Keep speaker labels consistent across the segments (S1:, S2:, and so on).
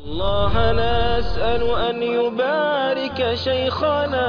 S1: الله نسأل أن يبارك شيخنا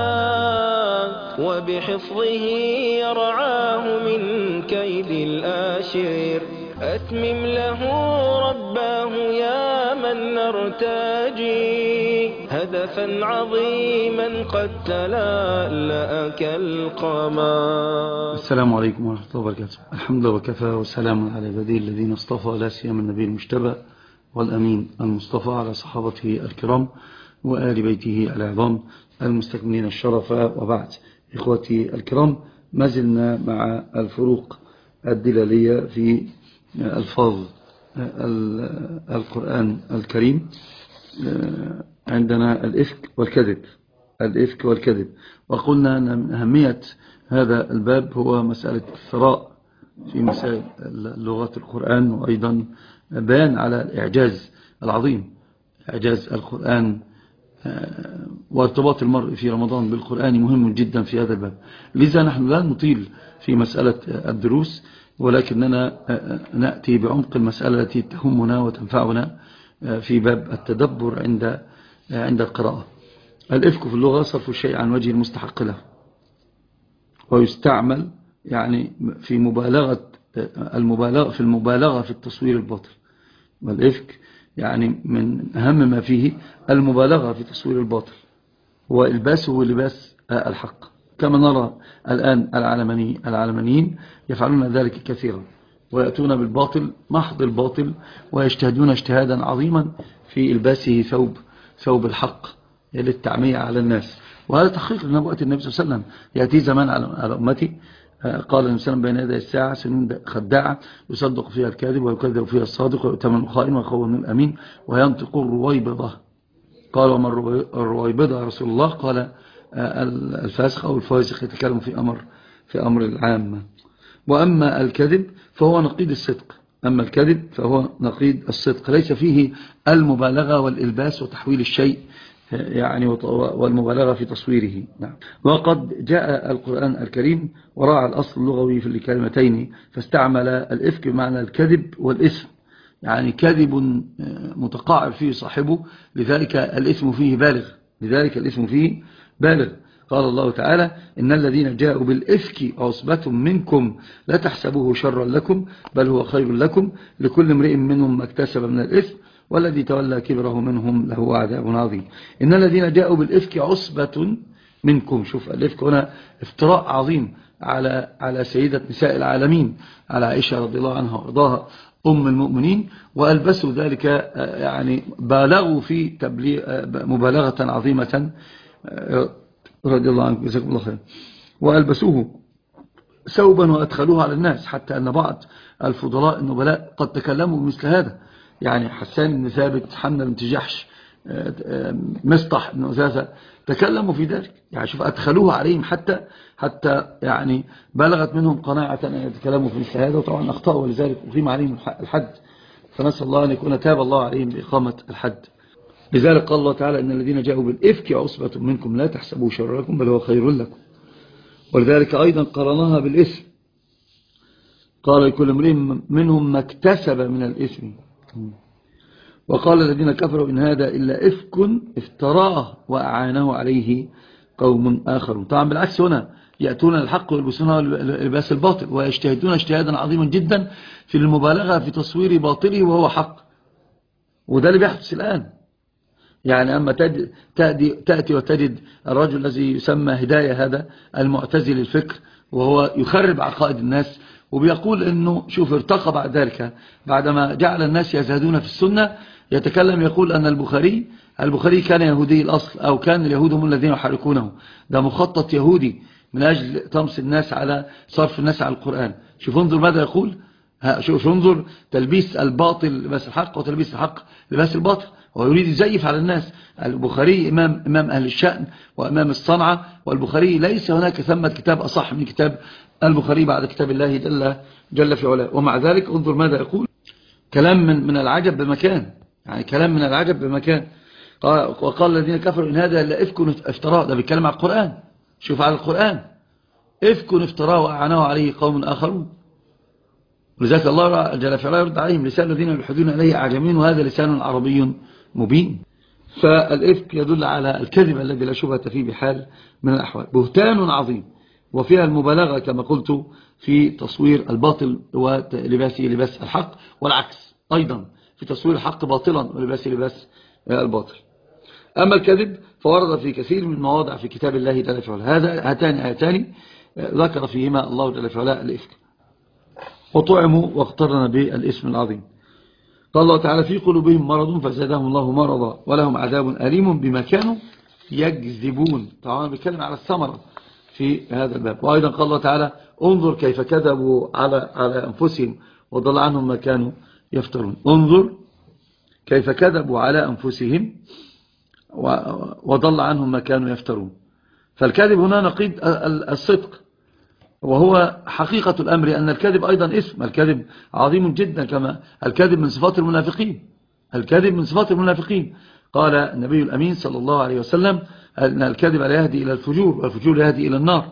S1: وبحفظه يرعاه من كيد الآشر. أتمم له رباه يا من نرتجي هدفا عظيما قد تلألأ كالقمر.
S2: السلام عليكم ورحمة الله وبركاته. الحمد لله وكفى وسلام على عباده الذين اصطفى، لا سيما النبي المجتبى والأمين المصطفى على صحابته الكرام وآل بيته العظام المستكملين الشرف، وبعد. إخوتي الكرام، ما زلنا مع الفروق الدلالية في ألفاظ القرآن الكريم. عندنا الإفك والكذب، وقلنا أن من أهمية هذا الباب هو مسألة الثراء في مسائل لغات القرآن، وأيضا بيان على الإعجاز العظيم، إعجاز القرآن، وارتباط المرء في رمضان بالقرآن مهم جدا في هذا الباب. لذا نحن لا نطيل في مسألة الدروس، ولكننا نأتي بعمق المسألة التي تهمنا وتنفعنا في باب التدبر عند القراءة. الإفك في اللغة صرف الشيء عن وجه المستحق له، ويستعمل يعني في المبالغة في التصوير الباطل. والإفك يعني من أهم ما فيه المبالغة في تصوير الباطل وإلباسه لباس الحق، كما نرى الآن العلمانيين يفعلون ذلك كثيرا، ويأتون بالباطل محض الباطل، ويجتهدون اجتهادا عظيما في إلباسه ثوب الحق للتعمية على الناس. وهذا تحقيق لنبوة النبي صلى الله عليه وسلم. يأتي زمان على أمتي، قال النبي صلى الله عليه وسلم: بين يدي الساعة سنون خداعة يصدق فيها الكاذب ويكذب فيها الصادق ويؤتمن الخائن ويخون الأمين وينطق الرويبضة. قال: وما الرويبضة يا رسول الله؟ قال: الفاسق أو الفاسق يتكلم في أمر العامة. وأما الكذب فهو نقيض الصدق، ليس فيه المبالغة والإلباس وتحويل الشيء يعني والمبالغة في تصويره. نعم. وقد جاء القرآن الكريم وراعى الأصل اللغوي في الكلمتين، فاستعمل الإفك بمعنى الكذب والإثم، يعني كذب متقاعر فيه صاحبه، لذلك الإثم فيه بالغ. قال الله تعالى: إن الذين جاءوا بالإفك عصبة منكم لا تحسبوه شرا لكم بل هو خير لكم لكل امرئ منهم ما اكتسب من الإثم والذي تولى كبره منهم له عذاب عظيم. إن الذين جاءوا بالإفك عصبة منكم. شوف، الإفك هنا افتراء عظيم على سيدة نساء العالمين، على عائشة رضي الله عنها وارضاها أم المؤمنين، وألبسوا ذلك يعني بالغوا في تبليغ مبالغة عظيمة رضي الله عنكم، جزاكم الله خير. وألبسوه ثوبا وأدخلوه على الناس، حتى أن بعض الفضلاء النبلاء قد تكلموا بمثل هذا. يعني حسان بن ثابت، حمنا بنت جحش، مصطح بن أزازة تكلموا في ذلك. يعني شوف، أدخلوه عليهم حتى يعني بلغت منهم قناعة أن يتكلموا في مثل هذا، وطبعا أخطأوا، ولذلك أقيم عليهم الحد، فنسأل الله أن يكون تاب الله عليهم بإقامة الحد. لذلك قال الله تعالى: إن الذين جاءوا بالإفك عصبة منكم لا تحسبوا شر لكم بل هو خير لكم. ولذلك أيضا قرنها بالإثم، قال: لكل امرئ منهم ما اكتسب من الإثم. وقال الذين كفروا إن هذا إلا إفك افتراه وأعانه عليه قوم آخرون. طبعا بالعكس، هنا يأتون الحق ويلبسونه لباس الباطل، ويجتهدون اجتهادا عظيما جدا في المبالغة في تصوير باطله وهو حق. وده اللي بيحدث الآن. يعني أما تأتي وتجد الرجل الذي يسمى هداية، هذا المعتزل الفكر، وهو يخرب عقائد الناس، وبيقول إنه شوف ارتقى بعد ذلك، بعدما جعل الناس يزهدون في السنة، يتكلم يقول أن البخاري كان يهودي الأصل، أو كان اليهود هم الذين يحركونه. ده مخطط يهودي من أجل طمس الناس، على صرف الناس على القرآن. شوف انظر ماذا يقول. شوف انظر، تلبيس الباطل لباس الحق، وتلبيس الحق لباس الباطل، ويريد يزيف على الناس. البخاري إمام أهل الشأن وإمام الصنعة، والبخاري ليس هناك ثمة كتاب أصح من كتاب البخاري بعد كتاب الله جل في علاه. ومع ذلك انظر ماذا يقول. كلام من العجب بمكان، يعني كلام من العجب بمكان. وقال الذين كفروا إن هذا إلا إفك افتراء. ده بيتكلم على القرآن. شوف، على القرآن: إفك افتراء وأعانه عليه قوم آخرون. ولذلك الله جل في علاه يرد عليهم: لسان الذين يلحدون إليه أعجمي وهذا لسان عربي مبين. فالإفك يدل على الكذب الذي لا شبهة فيه بحال من الأحوال. بهتان عظيم، وفيها المبالغة كما قلت في تصوير الباطل ولباسه لباس الحق، والعكس أيضا في تصوير الحق باطلا ولباسه لباس الباطل. أما الكذب فورد في كثير من المواضع في كتاب الله جل وعلا. هاتان آيتان ذكر فيهما الله جل وعلا الإفك، وطعموا واقترن بالاسم العظيم. قال الله تعالى: في قلوبهم مرض فزادهم الله مرضا ولهم عذاب أليم بما كانوا يكذبون. طبعا بيتكلم على الثمرة في هذا الباب. وأيضا قال الله تعالى: انظر كيف كذبوا على أنفسهم وضل عنهم ما كانوا يفترون. انظر كيف كذبوا على أنفسهم وضل عنهم ما كانوا يفترون. فالكذب هنا نقيض الصدق، وهو حقيقة الأمر أن الكذب أيضا اسم. الكذب عظيم جدا، كما الكذب من صفات المنافقين. الكذب من صفات المنافقين. قال النبي الأمين صلى الله عليه وسلم أن الكذب لا يهدي إلى الفجور، والفجور لا يهدي إلى النار،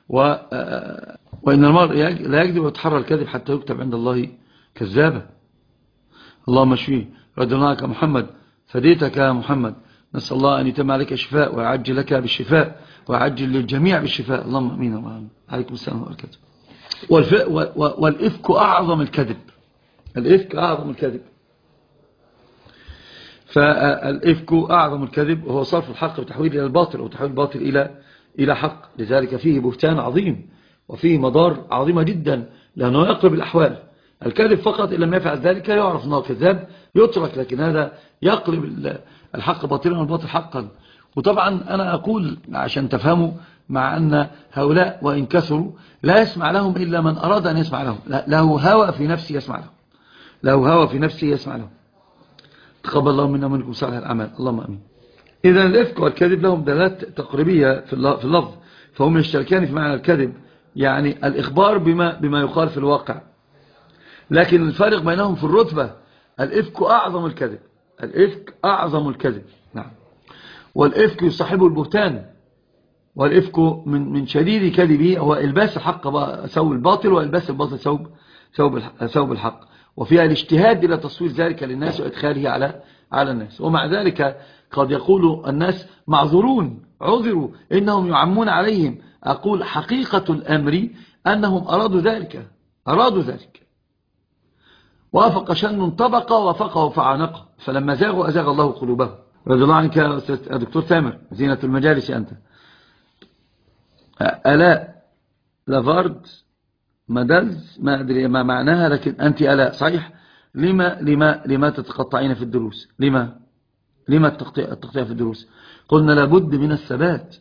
S2: وإن المرء لا يكذب ويتحرى الكذب حتى يكتب عند الله كذابا. اللهم اشفيه. رضي الله عنك محمد، فديتك يا محمد. نسأل الله أن يتم عليك الشفاء ويعجل لك بالشفاء ويعجل للجميع بالشفاء. اللهم أمين. اللهم عليكم السلام وبركاته. والإفك أعظم الكذب. الإفك أعظم الكذب. فالإفك أعظم الكذب، وهو صرف الحق وتحويل إلى الباطل، أو تحويل الباطل إلى حق. لذلك فيه بهتان عظيم، وفيه مضار عظيمة جدا، لأنه يقلب الأحوال. الكذب فقط إن لم يفعل ذلك يعرف أنه كذاب يترك، لكن هذا يقلب الحق باطلا والباطل حقا. وطبعا أنا أقول عشان تفهموا، مع أن هؤلاء وإن كثروا لا يسمع لهم إلا من أراد أن يسمع لهم، له هوى في نفسه يسمع لهم، له هوى في نفسه يسمع لهم. تقبل الله منا ومنكم صالح الأعمال. اللهم أمين. إذا الإفك والكذب لهم دلالات تقريبية في اللفظ، فهم يشتركان في معنى الكذب، يعني الإخبار بما يقال في الواقع، لكن الفارق بينهم في الرتبة. الإفك أعظم الكذب. الإفك أعظم الكذب. نعم. والإفك يصاحبه البهتان، والإفك من شديد كذبه هو إلباس الحق ثوب الباطل، وإلباس الباطل ثوب الحق، وفيها الاجتهاد إلى تصوير ذلك للناس وإدخاله على الناس. ومع ذلك قد يقول الناس معذورون، عذروا، إنهم يعمون عليهم. أقول حقيقة الأمر أنهم أرادوا ذلك. وافق شن طبق وفقه فعانقه، فلما زاغوا أزاغ الله قلوبهم. رضي الله عنك يا دكتور تامر، زينة المجالس أنت. ألاء لافارد مدلز، ما أدري ما معناها، لكن أنت ألاء صحيح. لما تتقطعين في الدروس؟ لما التقطيع في الدروس؟ قلنا لابد من الثبات.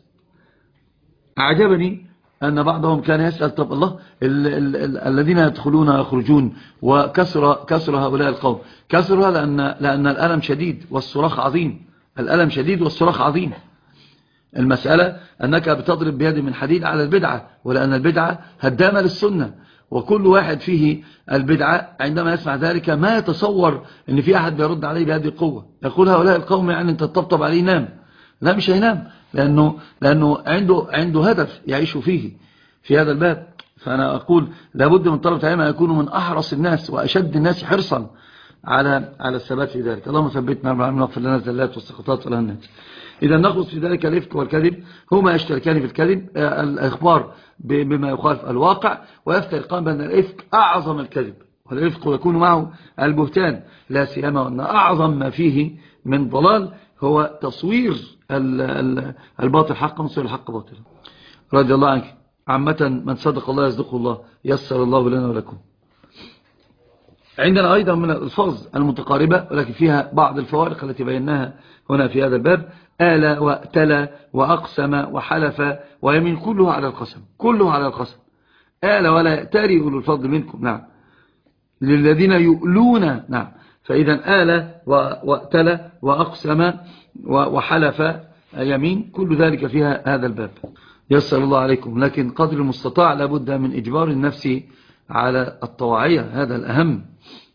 S2: أعجبني أن بعضهم كان يسأل: طب الله الذين يدخلون ويخرجون، وكسر هؤلاء القوم. كسرها لأن الألم شديد والصراخ عظيم. الألم شديد والصراخ عظيم. المسألة أنك بتضرب بيد من حديد على البدعة، ولأن البدعة هدامة للسنة، وكل واحد فيه البدعة عندما يسمع ذلك ما يتصور أن في أحد بيرد عليه بهذه القوة. يقول هؤلاء القوم يعني أنت تطبطب عليه ينام. لا، مش هينام، لأنه عنده هدف يعيش فيه في هذا الباب. فأنا أقول لابد من طلبة العلم أن يكونوا من أحرص الناس وأشد الناس حرصا على الثبات في ذلك. اللهم ثبتنا واغفر لنا الزلات والسقطات والهنات. إذا نخلص في ذلك الإفك والكذب، هما يشتركان في الكذب، الإخبار بما يخالف الواقع، ويفترقان بأن الإفك أعظم الكذب، والإفك يكون معه البهتان، لا سيما وأن أعظم ما فيه من ضلال هو تصوير الباطل حقا وتصوير الحق باطلا. رضي الله عنك. عامة من صدق الله يصدقه الله، يسر الله لنا ولكم. عندنا أيضا من الألفاظ المتقاربة ولكن فيها بعض الفوارق التي بيناها هنا في هذا الباب: آل وأتلى وأقسم وحلف ويمين، كله على القسم. آل ولا يأتري أولو الفضل منكم. نعم. للذين يؤلون. نعم. فإذا آل وأتلى وأقسم وحلف يمين، كل ذلك فيها هذا الباب. يسر الله عليكم. لكن قدر المستطاع لابد من إجبار النفس على الطواعية، هذا الأهم.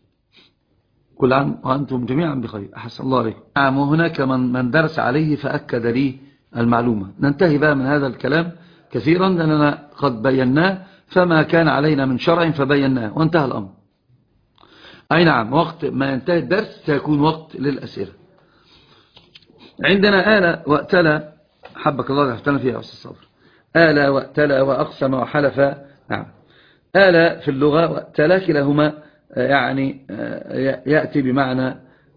S2: كل عام وأنتم جميعا بخير. أحسن الله عليكم. نعم. وهناك من درس عليه فأكد لي المعلومة. ننتهي بقى من هذا الكلام كثيرا، لأننا قد بيناه، فما كان علينا من شرع فبيناه وانتهى الأمر. أي نعم. وقت ما ينتهي الدرس سيكون وقت للأسئلة. عندنا آل وأتلى، حبك الله اختلنا فيها يا أستاذ صبر. آل وأتلى وأقسم وحلف. نعم، آل في اللغة وأتلى كلاهما يعني يأتي بمعنى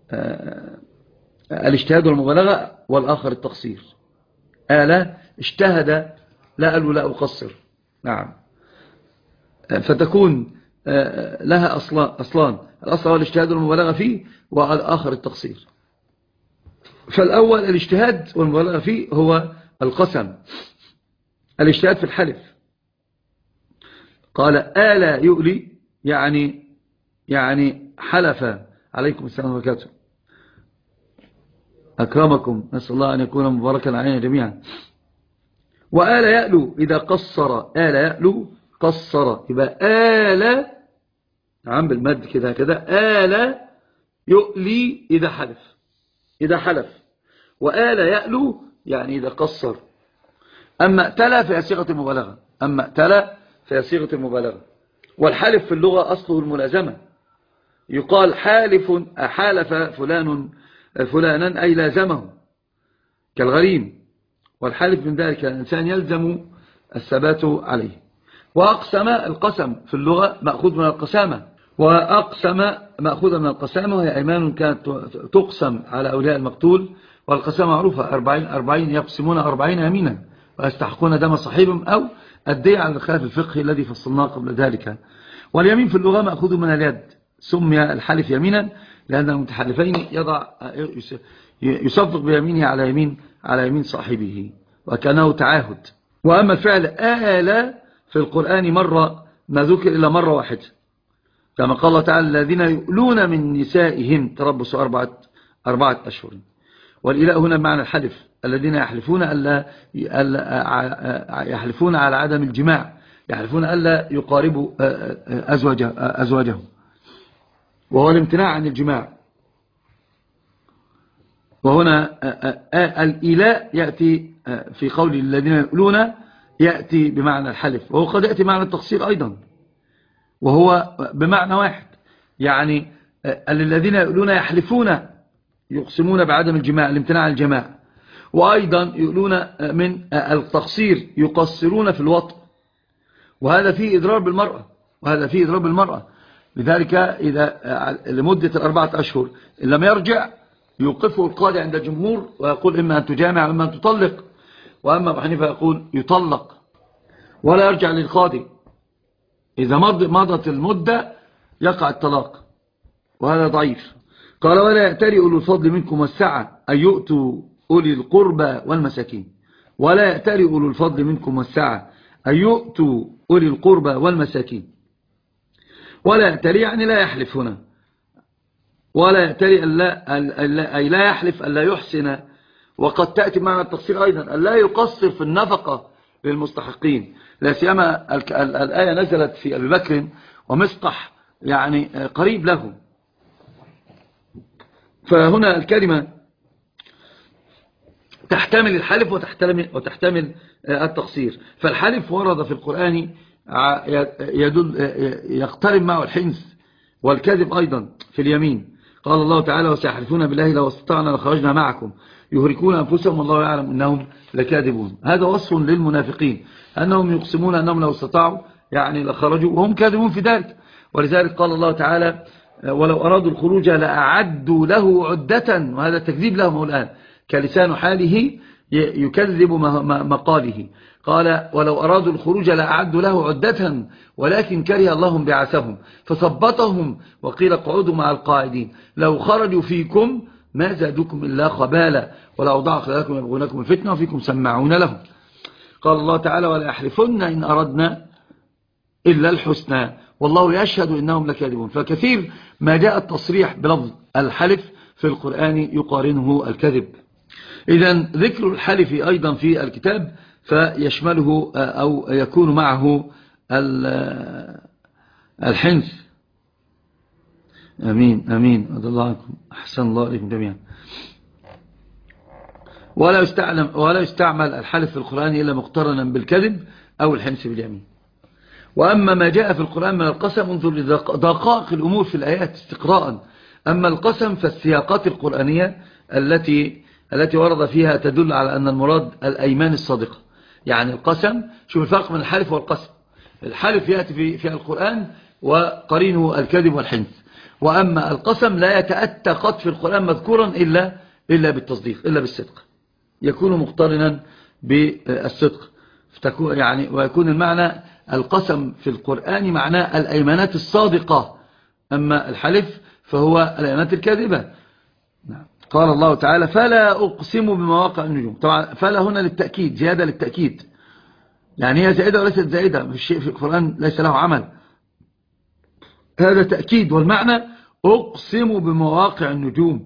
S2: الاجتهاد والمبالغة، والآخر التقصير. آل اجتهد، لا قالوا لا أقصر. نعم، فتكون لها أصلان، الأصل هو الاجتهاد والمبالغة فيه، والآخر التقصير. فالأول الاجتهاد والمبالغة فيه هو القسم، الاجتهاد في الحلف. قال آل يؤلي، يعني حلف. عليكم السلام وبركاته، أكرمكم، نسأل الله أن يكون مباركا علينا جميعا. وآل يألو إذا قصر، آل يألو قصر، يبقى آل عم بالمد كده آل يؤلي إذا حلف، وآل يألو يعني إذا قصر. أما ائتلى فهي صيغة المبالغة. والحلف في اللغة أصله الملازمة، يقال حالف فلانا أي لازمه كالغريم، والحلف من ذلك الإنسان يلزم الثبات عليه. وأقسم، القسم في اللغة مأخوذ من القسامة، وأقسم مأخوذ من القسامة، وهي أيمان كانت تقسم على أولياء المقتول. والقسامة معروفة 40 يقسمون 40 يمينا ويستحقون دم صاحبهم، أو الدية على الخلاف الفقهي الذي فصلناه قبل ذلك. واليمين في اللغة مأخوذ من اليد، سمي الحلف يمينا لأن المتحلفين يصفق بيمينه على يمين صاحبه، وكانه تعاهد. وأما الفعل آل في القرآن ما ذكر إلا مرة واحدة، كما قال الله تعالى الذين يؤلون من نسائهم تربص 4 أشهر. والإلاء هنا معنى الحلف، الذين يحلفون على عدم الجماع، يحلفون ألا يقاربوا أزواجهم، وهو الامتناع عن الجماع. وهنا الإلاء يأتي في قول الذين يؤلون، يأتي بمعنى الحلف، وهو قد يأتي بمعنى التقصير أيضا، وهو بمعنى واحد. يعني الذين يؤلون يقسمون بعدم الجماع، الامتناع عن الجماع، وأيضا يؤلون من التقصير، يقصرون في الوطء، وهذا فيه إضرار بالمرأة. لذلك إذا لمدة 4 أشهر إن لم يرجع يوقفه القاضي عند الجمهور ويقول إما أن تجامع وإما أن تطلق. وأما أبو حنيفة يقول يطلق ولا يرجع للقاضي، إذا مضت المدة يقع الطلاق، وهذا ضعيف. قال ولا يأتري أولو الفضل منكم والسعة أن يؤتوا أولي القربى والمساكين. ولا يأتري أولو الفضل منكم والسعة أن يؤتوا أولي القربى والمساكين. ولا يأتري يعني لا يحلف هنا، ولا يأتري أي لا يحلف ألا يحسن. وقد تأتي معنى التقصير أيضا، ألا يقصر في النفقة للمستحقين، لا سيما الآية نزلت في أبي بكر ومصطح، يعني قريب له. فهنا الكلمة تحتمل الحلف وتحتمل التقصير. فالحلف ورد في القرآن يقترب معه الحنث والكذب أيضا في اليمين. قال الله تعالى وسيحلفون بالله لو استطعنا لخرجنا معكم يهلكون أنفسهم والله يعلم إنهم لكاذبون. هذا وصف للمنافقين أنهم يقسمون أنهم لو استطاعوا يعني لخرجوا وهم كاذبون في ذلك. ولذلك قال الله تعالى ولو أرادوا الخروج لأعدوا له عدة، وهذا تكذيب لهم الآن، كلسان حاله يكذب مقاله. قال ولو أرادوا الخروج لأعدوا له عدة ولكن كره الله بعثهم فثبطهم وقيل اقعدوا مع القاعدين لو خرجوا فيكم ما زادوكم إلا خبالا ولأوضاعوا خلالكم يبغونكم الفتنة وفيكم سماعون لهم. قال الله تعالى ولا يحلفن إن أردنا إلا الحسنى والله يشهد إنهم لكاذبون. فكثير ما جاء التصريح بلفظ الحلف في القرآن يقارنه الكذب. إذن ذكر الحلف أيضا في الكتاب فيشمله أو يكون معه الحنث. أمين أمين رضي الله عنكم، أحسن الله عليكم جميعا. ولا يستعمل الحلف في القرآن إلا مقترنا بالكذب أو الحنث باليمين. وأما ما جاء في القرآن من القسم انظر لدقائق الأمور في الآيات استقراء. أما القسم فالسياقات القرآنية التي التي ورد فيها تدل على أن المراد الأيمان الصادقة. يعني القسم، شوف الفرق من الحلف والقسم. الحلف يأتي في القرآن وقرينه الكذب والحنث، وأما القسم لا يتأتى قط في القرآن مذكورا إلا بالتصديق، إلا بالصدق، يكون مقترنا بالصدق. يعني ويكون المعنى القسم في القرآن معناه الأيمانات الصادقة، أما الحلف فهو الأيمانات الكاذبة. قال الله تعالى فلا أقسم بمواقع النجوم. طبعا فلا هنا للتأكيد، زيادة للتأكيد، يعني هي زائدة وليست زائدة، مش شيء في القرآن ليس له عمل، هذا تأكيد. والمعنى أقسم بمواقع النجوم.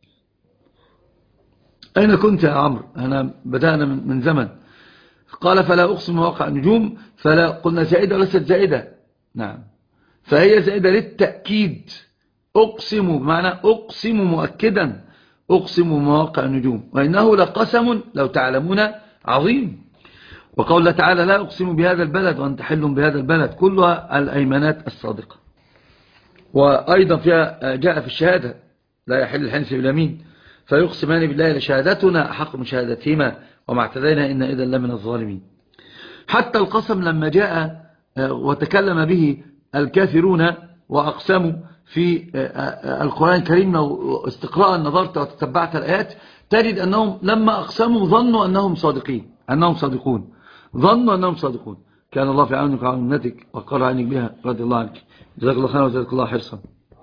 S2: أين كنت يا عمرو؟ أنا بدأنا من زمن. قال فلا أقسم بمواقع النجوم، فلا قلنا زائدة وليست زائدة. نعم، فهي زائدة للتأكيد. أقسم بمعنى أقسم مؤكدا، أقسم بمواقع النجوم، وإنه لقسم لو تعلمون عظيم. وقال الله تعالى لا أقسم بهذا البلد وأنت حل بهذا البلد، كلها الأيمانات الصادقة. وأيضا فيها جاء في الشهادة لا يحل الحنث باليمين، فيقسمان بالله لشهادتنا أحق من شهادتهما وما اعتدينا إن إذا لمن الظالمين. حتى القسم لما جاء وتكلم به الكافرون وأقسموا في القرآن الكريم، لو استقراء نظرت وتتبعت الآيات تجد أنهم لما أقسموا ظنوا أنهم صادقين، ظنوا أنهم صادقون. كان الله في عونك وعون أمتك وقال عنك بها رضي الله عنك. جزاك الله خيرا وجزاك الله حرصا.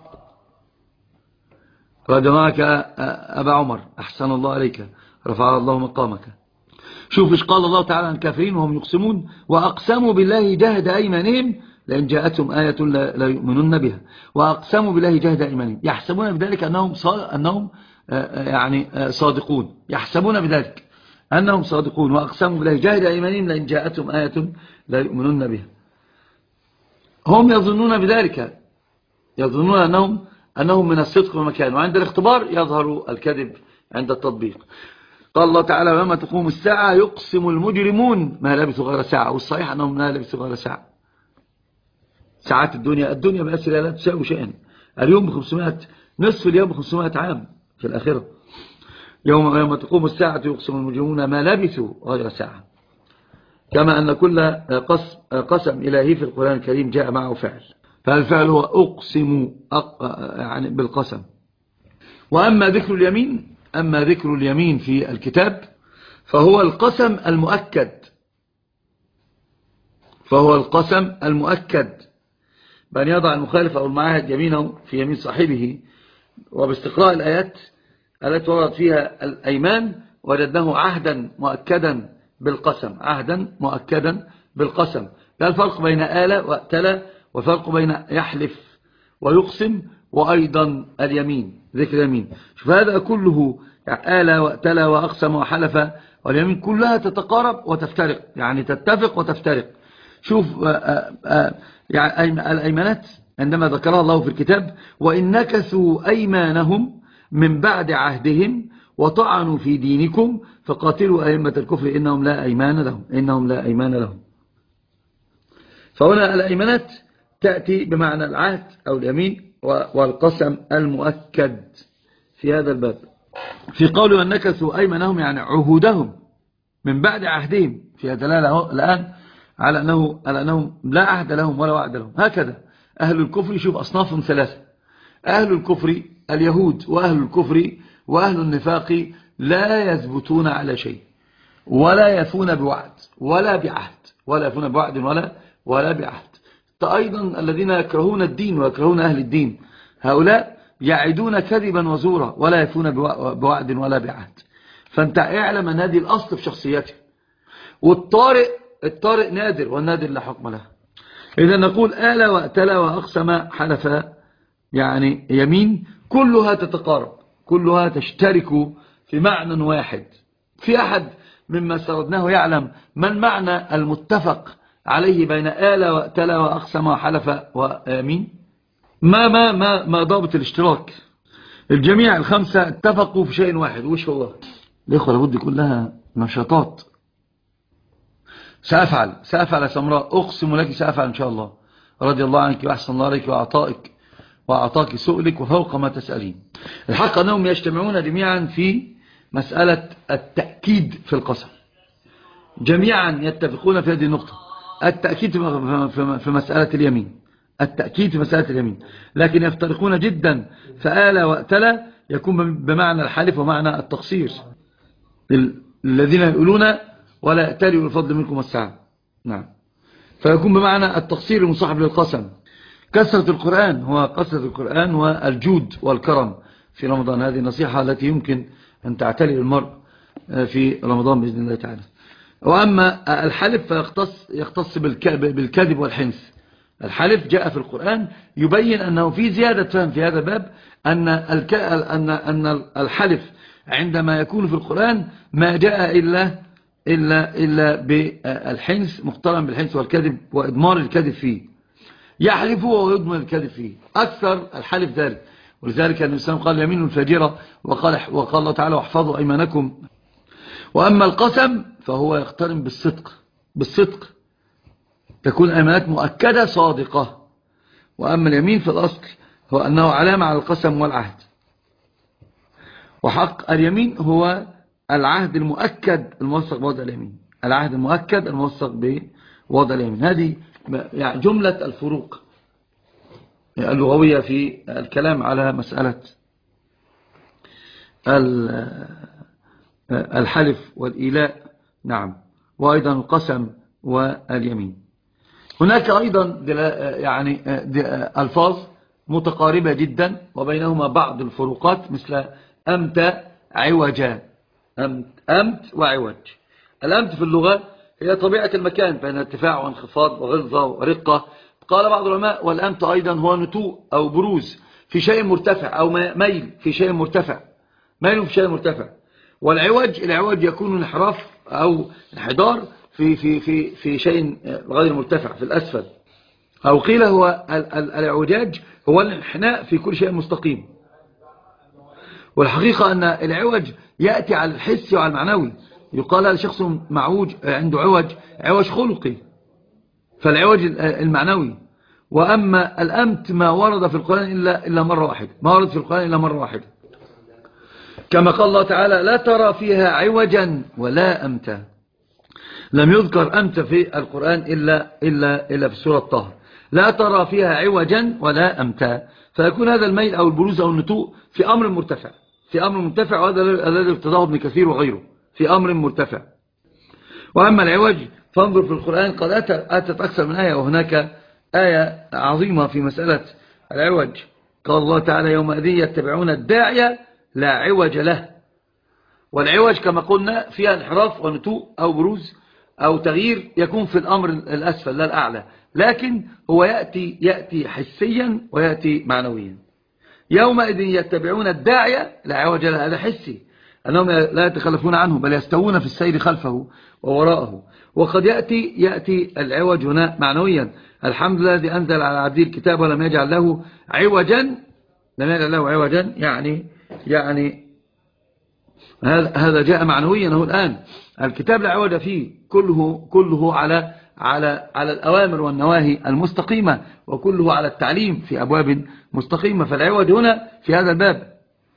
S2: رضي الله عنك أبا عمر، أحسن الله عليك، رفع الله مقامك. شوف إيش قال الله تعالى عن الكافرين وهم يقسمون وأقسموا بالله جهد أيمانهم لأن جاءتهم آية لا يؤمنون بها. وأقسموا بالله جهد أيمانهم، يحسبون بذلك أنهم يعني صادقون، يحسبون بذلك أنهم صادقون. وأقسموا بالله جهد أيمانهم لأن جاءتهم آية لا يؤمنون بها. هم يظنون بذلك، يظنون أنهم من الصدق ومكان، وعند الاختبار يظهر الكذب عند التطبيق. قال الله تعالى ويوم تقوم الساعة يقسم المجرمون ما لبثوا غير ساعة. والصحيح أنهم ما لبثوا غير ساعة. ساعات الدنيا بأسرها لا تساوي شيئا. اليوم ب500، نصف اليوم ب500 عام في الآخرة. يوم تقوم الساعة يقسم المجرمون ما لبثوا غير ساعة. كما أن كل قسم إلهي في القرآن الكريم جاء معه فعل، فالفعل هو أقسم يعني بالقسم. وأما ذكر اليمين في الكتاب فهو القسم المؤكد، بأن يضع المخالف أو المعاهد يمينه في يمين صاحبه. وباستقراء الآيات التي وردت فيها الأيمان وجدناه عهدا مؤكدا بالقسم. لا الفرق بين آل وأتلى، وفرق بين يحلف ويقسم، وأيضا اليمين، ذكر اليمين. شوف هذا كله آل وأتلى وأقسم وحلف واليمين كلها تتقارب وتفترق، يعني تتفق وتفترق. شوف يعني الأيمانات عندما ذكرها الله في الكتاب وإن نكثوا أيمانهم من بعد عهدهم وطعنوا في دينكم فقاتلوا أئمة الكفر إنهم لا أيمان لهم. فهنا الأيمانات تأتي بمعنى العهد أو اليمين والقسم المؤكد في هذا الباب. في قول من نكثوا أيمانهم يعني عهودهم من بعد عهدهم، فيها دلالة الآن على أنهم لا عهد لهم ولا وعد لهم. هكذا أهل الكفر، شوف أصنافهم ثلاثة: أهل الكفر اليهود، وأهل الكفر وأهل النفاق لا يثبتون على شيء ولا يفون بوعد ولا بعهد، ولا بعهد. أيضا الذين يكرهون الدين ويكرهون أهل الدين، هؤلاء يعدون كذبا وزورا ولا يفون بوعد ولا بعهد. فانت اعلم أن هذه الأصل في شخصيته. والطارئ نادر، والنادر لا حكم له. إذا نقول آل وأتلى وأقسم حلف يعني يمين، كلها تتقارب، كلها تشترك في معنى واحد. في أحد مما سردناه يعلم من معنى المتفق عليه بين آل وأتلى وأقسم وحلف ويمين؟ ما ضابط الاشتراك؟ الجميع الخمسة اتفقوا في شيء واحد، وش هو؟ الإخوة لابد كلها نشاطات. سأفعل يا سمراء، أقسم لك سأفعل إن شاء الله. رضي الله عنك وأحسن الله عليك وأعطاك سؤلك وفوق ما تسألين. الحق أنهم يجتمعون جميعا في مسألة التأكيد في القسم. جميعا يتفقون في هذه النقطة، التأكيد في مسألة اليمين، التأكيد في مسألة اليمين، لكن يفترقون جدا. فآل وأتلا يكون بمعنى الحلف ومعنى التقصير، الذين يقولون ولا يأتلوا الفضل منكم والسعة. نعم، فيكون بمعنى التقصير المصاحب للقسم. كثرة القرآن هو كثرة القرآن والجود والكرم في رمضان، هذه النصيحة التي يمكن أن تعتلي المرء في رمضان بإذن الله تعالى. وأما الحلف فيختص بالكذب والحنث. الحلف جاء في القرآن يبين أنه في زيادة فهم في هذا الباب، أن الحلف عندما يكون في القرآن ما جاء إلا بالحنث، مقترن بالحنث والكذب وإضمار الكذب فيه. يحلف ويضمن الكذب فيه، أكثر الحلف ذلك. ولذلك الإنسان قال يمين الفاجرة، وقال الله تعالى واحفظوا أيمانكم. وأما القسم فهو يقترن بالصدق، تكون أيمانات مؤكدة صادقة. وأما اليمين في الأصل هو أنه علامة على القسم والعهد. وحق اليمين هو العهد المؤكد الموثق بوضع اليمين، العهد المؤكد الموثق بوضع اليمين. هذه يعني جملة الفروق اللغوية في الكلام على مسألة الحلف والإيلاء. نعم، وأيضا القسم واليمين. هناك أيضا يعني ألفاظ متقاربة جدا وبينهما بعض الفروقات، مثل أمت عوجا، أمت وعوج. الأمت في اللغة هي طبيعة المكان بين ارتفاع وانخفاض وغلظة ورقة. قال بعض العلماء والأمت أيضا هو نتوء أو بروز في شيء مرتفع، أو ميل في شيء مرتفع، ميل في شيء مرتفع. العوج يكون انحراف أو انحدار في شيء غير مرتفع في الأسفل. أو قيل هو العوجاج هو الانحناء في كل شيء مستقيم. والحقيقة أن العوج يأتي على الحس وعلى المعنوي. يقال لشخص معوج عنده عوج خلقي، فالعوج المعنوي. وأما الأمت ما ورد في القرآن إلا مرة واحدة، ما ورد في القرآن إلا مرة واحدة، كما قال الله تعالى لا ترى فيها عوجا ولا أمتا. لم يذكر أمت في القرآن إلا في سورة طه، لا ترى فيها عوجا ولا أمتا. فيكون هذا الميل أو البروز أو النتوء في أمر مرتفع، وهذا الذي ارتضاه ابن كثير وغيره، في أمر مرتفع. وأما العوج فانظر في القرآن قد أتت أكثر من آية، وهناك آية عظيمة في مسألة العوج. قال الله تعالى يومئذ يتبعون الداعية لا عوج له. والعوج كما قلنا فيها انحراف ونتوء أو بروز أو تغيير يكون في الأمر الأسفل لا الأعلى، لكن هو يأتي حسيا ويأتي معنويا. يومئذ يتبعون الداعية لا عوج له، هذا حسي أنهم لا يتخلفون عنه بل يستوون في السير خلفه ووراءه. وقد يأتي العوج هنا معنويا. الحمد لله الذي أنزل على عبده الكتاب ولم يجعل له عوجا، يعني هذا جاء معنويا. هو الآن الكتاب لا عوج فيه، كله على الأوامر والنواهي المستقيمة، وكله على التعليم في أبواب مستقيمة. فالعوج هنا في هذا الباب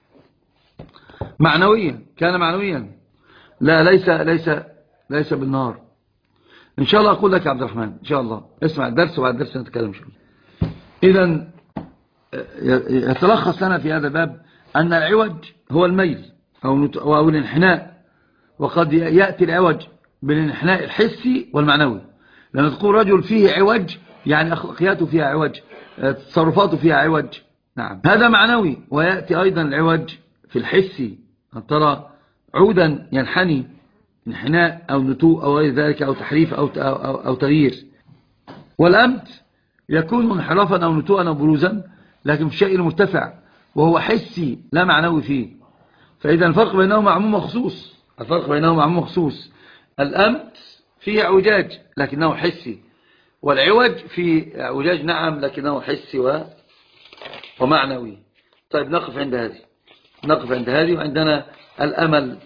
S2: كان معنويا، لا ليس بالنار. إن شاء الله أقول لك يا عبد الرحمن، إن شاء الله اسمع الدرس وبعد الدرس نتكلم شوي. إذن يتلخص لنا في هذا الباب أن العوج هو الميل أو الانحناء. وقد يأتي العوج بالانحناء الحسي والمعنوي، لأن تقول رجل فيه عوج يعني أخلاقياته فيها عوج، تصرفاته فيها عوج. نعم، هذا معنوي. ويأتي أيضا العوج في الحسي، أن ترى عودا ينحني انحناء أو نتوء أو غير ذلك، أو تحريف أو تغيير. والأمت يكون انحرافا أو نتوءا أو بروزا، لكن في الشيء المرتفع وهو حسي لا معنوي فيه. فإذا الفرق بينهما عموم وخصوص. الأمت فيه اعوجاج لكنه حسي، والعوج فيه اعوجاج نعم لكنه حسي ومعنوي. طيب نقف عند هذه وعندنا الأمل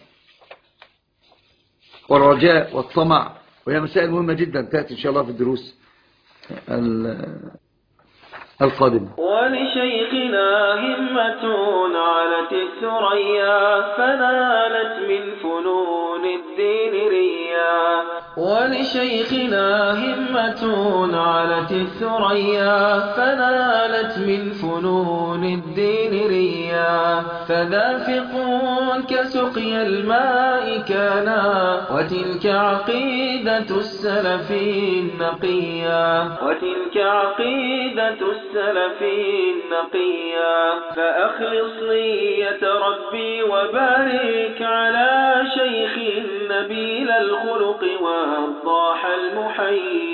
S2: والرجاء والطمع، وهي مسائل مهمة جدا تأتي إن شاء الله في الدروس القادمة.
S1: ولشيخنا همة علت الثريا فنالت من فنون الدين ريا. ولشيخنا همة علت الثريا فنالت من فنون الدين ريا. فدافق كسقي الماء كانا وتلك عقيدة السلف النقيا. وتلك عقيدة السلف النقيا. فأخلص نية ربي وبارك على شيخ نبيل الخلق والضاح المحيا.